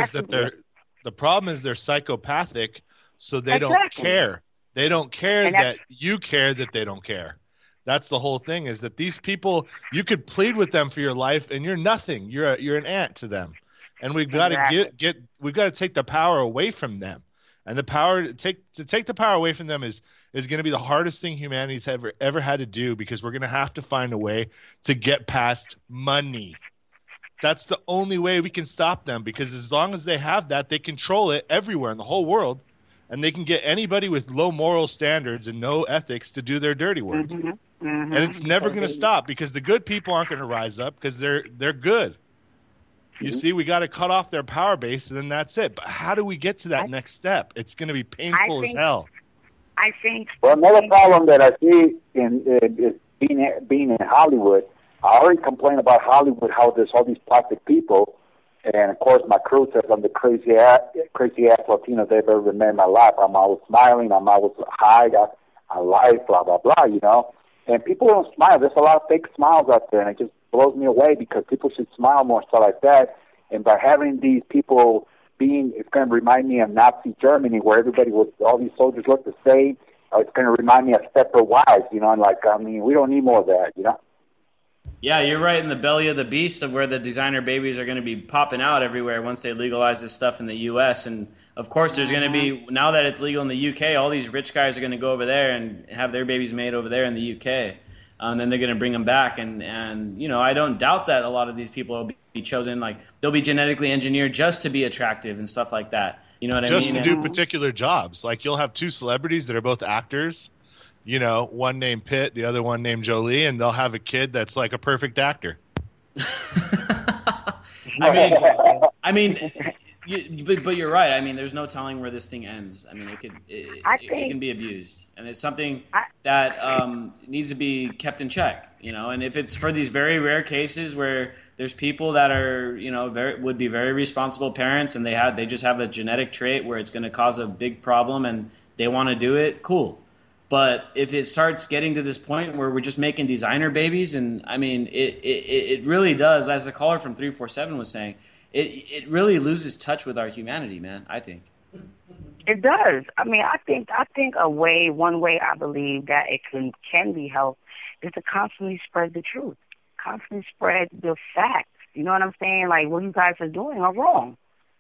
problem is they're psychopathic, so they don't care. They don't care that you care that they don't care. That's the whole thing, is that these people, you could plead with them for your life, and you're nothing. You're an ant to them. And we've got to we've got to take the power away from them. And the power to take the power away from them is going to be the hardest thing humanity's ever had to do, because we're going to have to find a way to get past money. That's the only way we can stop them, because as long as they have that, they control it everywhere in the whole world, and they can get anybody with low moral standards and no ethics to do their dirty work. And it's never going to stop, because the good people aren't going to rise up, because they're good. You see, we got to cut off their power base, and then that's it. But how do we get to that next step? It's going to be painful as hell. I think. Well, another problem that I see is being in Hollywood. I already complain about Hollywood, how there's all these plastic people, and of course my crew says I'm the crazy ass Latino they've ever met in my life. I'm always smiling. I'm always high. I like blah blah blah. You know, and people don't smile. There's a lot of fake smiles out there, and it just blows me away because people should smile more, stuff like that. And by having these people it's going to remind me of Nazi Germany, where all these soldiers look the same. It's going to remind me of Stepford Wives, you know, and we don't need more of that, you know. Yeah, you're right in the belly of the beast of where the designer babies are going to be popping out everywhere once they legalize this stuff in the U.S. And, of course, there's going to be, now that it's legal in the U.K., all these rich guys are going to go over there and have their babies made over there in the U.K. And then they're going to bring them back. And you know, I don't doubt that a lot of these people will be chosen. Like, they'll be genetically engineered just to be attractive and stuff like that. You know what I mean? Just to do particular jobs. Like, you'll have two celebrities that are both actors. You know, one named Pitt, the other one named Jolie, and they'll have a kid that's like a perfect actor. I mean, but you're right. I mean, there's no telling where this thing ends. I mean, it can be abused, and it's something that needs to be kept in check. You know, and if it's for these very rare cases where there's people that are, you know, would be very responsible parents, and they just have a genetic trait where it's going to cause a big problem, and they want to do it, cool. But if it starts getting to this point where we're just making designer babies, and I mean, it really does, as the caller from 347 was saying, it really loses touch with our humanity, man, I think. It does. I mean, I think one way I believe that it can be helped is to constantly spread the truth, constantly spread the facts. You know what I'm saying? Like, what you guys are doing are wrong.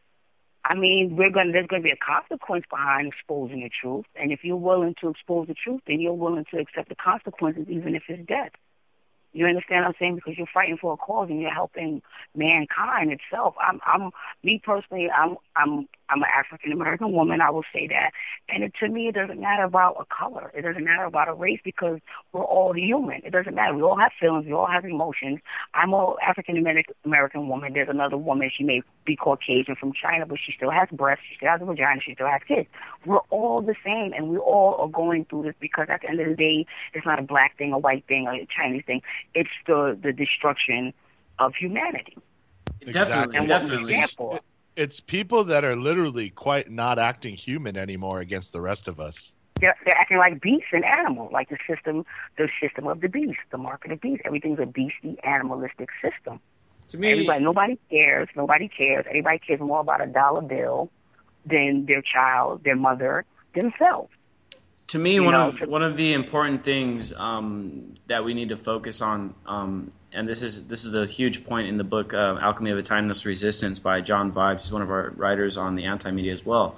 I mean, there's going to be a consequence behind exposing the truth, and if you're willing to expose the truth, then you're willing to accept the consequences, even if it's death. You understand what I'm saying? Because you're fighting for a cause and you're helping mankind itself. Me personally, I'm an African American woman. I will say that, and to me, it doesn't matter about a color. It doesn't matter about a race because we're all human. It doesn't matter. We all have feelings. We all have emotions. I'm an African American woman. There's another woman. She may be Caucasian from China, but she still has breasts. She still has a vagina. She still has kids. We're all the same, and we all are going through this because at the end of the day, it's not a black thing, a white thing, a Chinese thing. It's the destruction of humanity. Definitely. And what we stand for. It's people that are literally quite not acting human anymore against the rest of us. They're acting like beasts and animals, like the system of the beast, the mark of the beast. Everything's a beastly, animalistic system. To me, nobody cares. Nobody cares. Everybody cares more about a dollar bill than their child, their mother, themselves. To me, one of the important things that we need to focus on, and this is a huge point in the book Alchemy of a Timeless Resistance by John Vibes. He's one of our writers on the anti-media as well.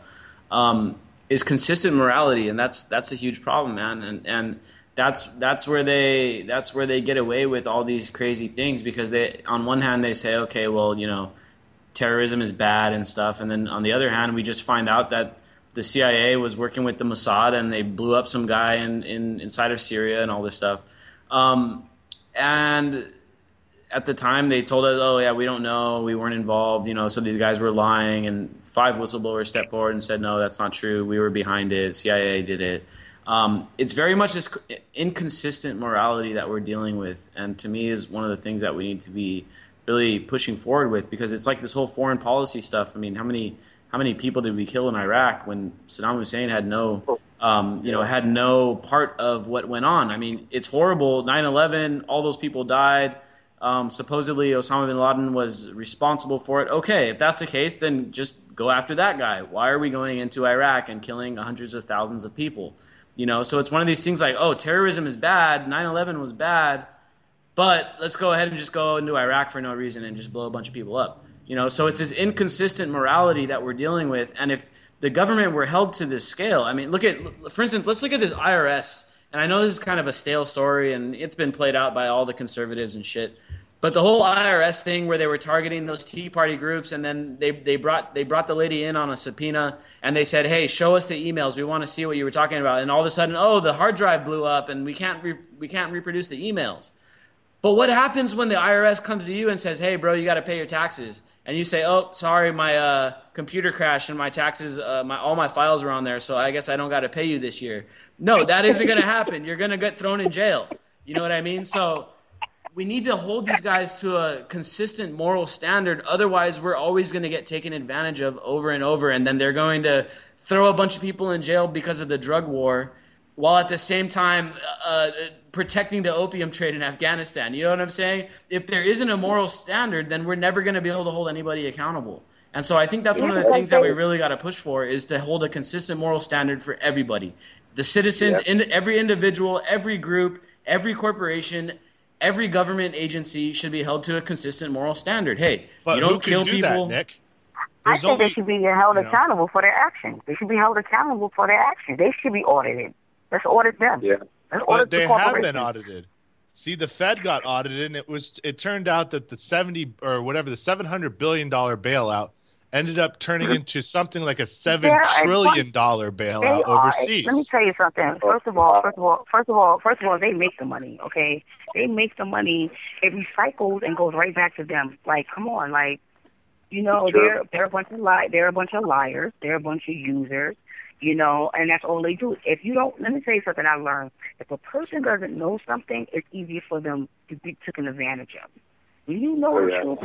Is consistent morality, and that's a huge problem, man. And that's where they get away with all these crazy things because they, on one hand, they say, okay, well, you know, terrorism is bad and stuff, and then on the other hand, we just find out that the CIA was working with the Mossad and they blew up some guy inside of Syria and all this stuff. And at the time they told us, oh yeah, we don't know, we weren't involved, you know, so these guys were lying, and 5 whistleblowers stepped forward and said, no, that's not true, we were behind it, CIA did it. It's very much this inconsistent morality that we're dealing with, and to me is one of the things that we need to be really pushing forward with, because it's like this whole foreign policy stuff. I mean, how many people did we kill in Iraq when Saddam Hussein had no part of what went on? I mean, it's horrible. 9/11, all those people died. Supposedly Osama bin Laden was responsible for it. Okay, if that's the case, then just go after that guy. Why are we going into Iraq and killing hundreds of thousands of people? You know, so it's one of these things like, oh, terrorism is bad, 9/11 was bad, but let's go ahead and just go into Iraq for no reason and just blow a bunch of people up. You know, so it's this inconsistent morality that we're dealing with. And if the government were held to this scale, I mean, for instance, let's look at this IRS. And I know this is kind of a stale story and it's been played out by all the conservatives and shit. But the whole IRS thing where they were targeting those Tea Party groups, and then they brought the lady in on a subpoena and they said, hey, show us the emails. We want to see what you were talking about. And all of a sudden, oh, the hard drive blew up and we can't reproduce the emails. But what happens when the IRS comes to you and says, hey, bro, you got to pay your taxes? And you say, oh, sorry, my computer crashed and my taxes, all my files are on there, so I guess I don't got to pay you this year. No, that isn't going to happen. You're going to get thrown in jail. You know what I mean? So we need to hold these guys to a consistent moral standard. Otherwise, we're always going to get taken advantage of over and over, and then they're going to throw a bunch of people in jail because of the drug war, while at the same time protecting the opium trade in Afghanistan. You know what I'm saying? If there isn't a moral standard, then we're never going to be able to hold anybody accountable. And so I think that's one of the things that we really got to push for, is to hold a consistent moral standard for everybody. The citizens, every individual, every group, every corporation, every government agency should be held to a consistent moral standard. Hey, but you don't kill people. That, Nick? I think they should be held accountable for their actions. They should be held accountable for their actions. They should be audited. Let's audit them. Yeah. But they have been audited. See, the Fed got audited, and it turned out that the $700 billion bailout ended up turning into something like a $7 trillion bailout overseas. Let me tell you something. First of all, they make the money. Okay, they make the money. It recycles and goes right back to them. Like, come on, like, you know, they're a bunch of liars. They're a bunch of users. You know, and that's all they do. If you don't, let me tell you something I learned. If a person doesn't know something, it's easier for them to be taken advantage of. When you know the truth,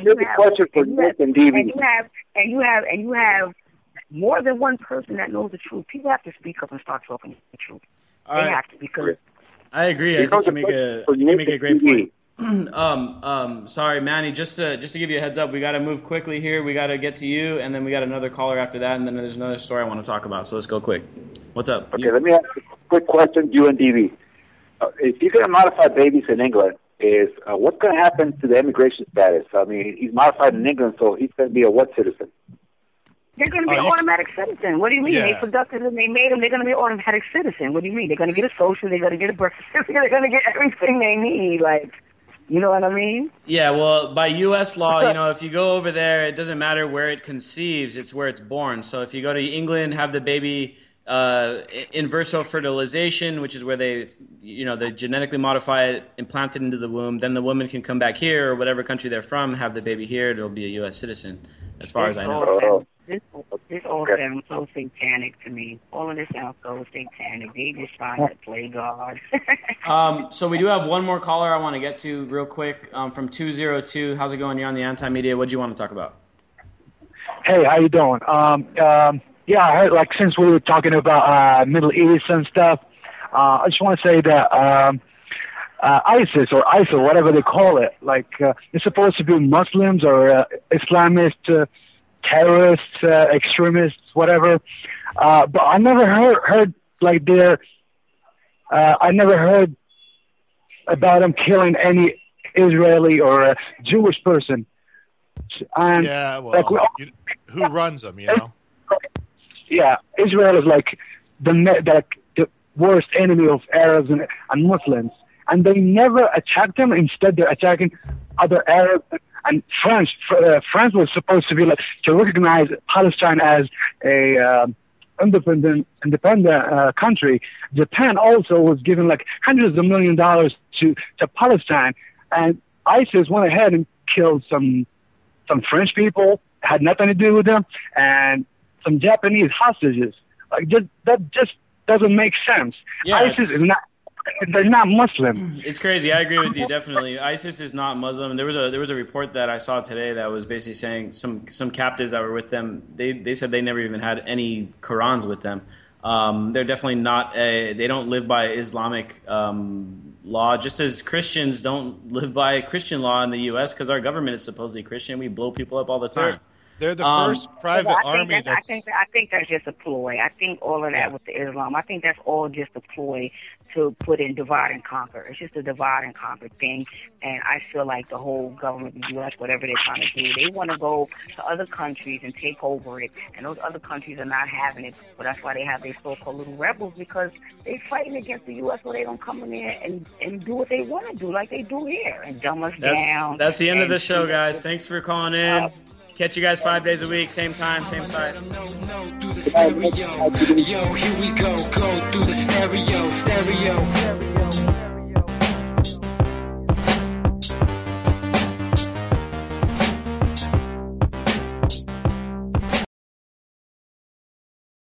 and you have more than one person that knows the truth, people have to speak up and start talking the truth. They have to, because I agree. I think you make a great point. Sorry, Manny, just to give you a heads up, we got to move quickly here. We got to get to you, and then we got another caller after that, and then there's another story I want to talk about. So let's go quick. What's up? Okay, let me ask a quick question, UNDV. If you're going to modify babies in England, what's going to happen to the immigration status? I mean, he's modified in England, so he's going to be a what citizen? They're going to be automatic citizen. What do you mean? They produced and they made them. They're going to be automatic citizen. What do you mean? They're going to get a social. They're going to get a birth certificate. They're going to get everything they need. Like, you know what I mean? Yeah, well, by U.S. law, you know, if you go over there, it doesn't matter where it conceives, it's where it's born. So if you go to England, have the baby in vitro fertilization, which is where they genetically modify it, implant it into the womb, then the woman can come back here or whatever country they're from, have the baby here, it'll be a U.S. citizen, as far as I know. This all sounds so satanic to me. All of this sounds so satanic. They just trying to play God. So we do have one more caller I want to get to real quick from 202. How's it going? You're on the Anti-Media. What do you want to talk about? Hey, how you doing? Yeah, I heard, like, since we were talking about Middle East and stuff, I just want to say that ISIS or ISIL, whatever they call it, like, it's supposed to be Muslims or Islamist terrorists, extremists, whatever. But I never heard like I never heard about them killing any Israeli or Jewish person. And yeah, well, like, who runs them, you know? Yeah, Israel is like the worst enemy of Arabs and Muslims. And they never attack them. Instead, they're attacking other Arabs. And France was supposed to be like to recognize Palestine as a independent country. Japan also was giving like hundreds of $millions to Palestine, and ISIS went ahead and killed some French people, had nothing to do with them, and some Japanese hostages. Like that just doesn't make sense. Yeah, ISIS is not. They're not Muslim. It's crazy. I agree with you definitely. ISIS is not Muslim. There was a report that I saw today that was basically saying some captives that were with them. They said they never even had any Qurans with them. They're definitely not. They don't live by Islamic law, just as Christians don't live by Christian law in the U.S. because our government is supposedly Christian. We blow people up all the time. They're the first private army I think that's just a ploy. I think all of that with the Islam, I think that's all just a ploy to put in divide and conquer. It's just a divide and conquer thing. And I feel like the whole government, the U.S., whatever they're trying to do, they want to go to other countries and take over it. And those other countries are not having it. But that's why they have their so-called little rebels, because they're fighting against the U.S. so they don't come in there and do what they want to do like they do here and dumb us down. That's the end of the show, guys. Thanks for calling in. Catch you guys 5 days a week, same time, same site. Yo, here we go through the stereo.